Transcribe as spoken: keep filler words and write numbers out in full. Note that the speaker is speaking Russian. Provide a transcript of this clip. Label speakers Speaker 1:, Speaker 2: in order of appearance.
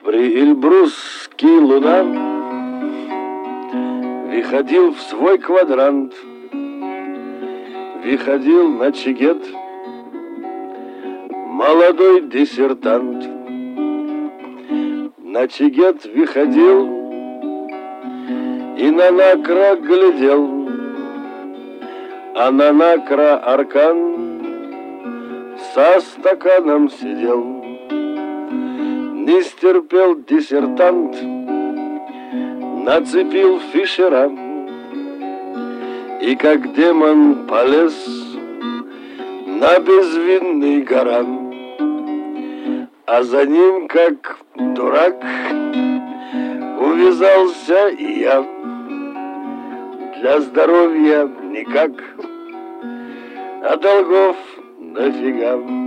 Speaker 1: При Эльбрусский луна выходил в свой квадрант, выходил на чигет молодой диссертант. На чигет выходил и на накра глядел, а на накра аркан со стаканом сидел. Не стерпел диссертант, нацепил фишера и как демон полез на безвинный горан. А за ним, как дурак, увязался и я. Для здоровья никак, а долгов нафига.